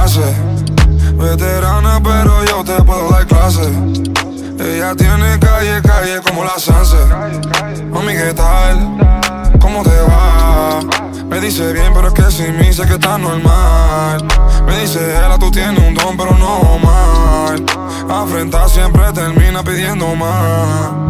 hace. Veterana, pero yo te puedo dar clase. Ella tiene calle, calle como la Sanse. Mami, ¿qué tal? ¿Cómo te va? Me dice bien, pero es que sin mí sé que está normal. Me dice ella, tú tienes un don, pero no mal. Afrentar siempre termina pidiendo más.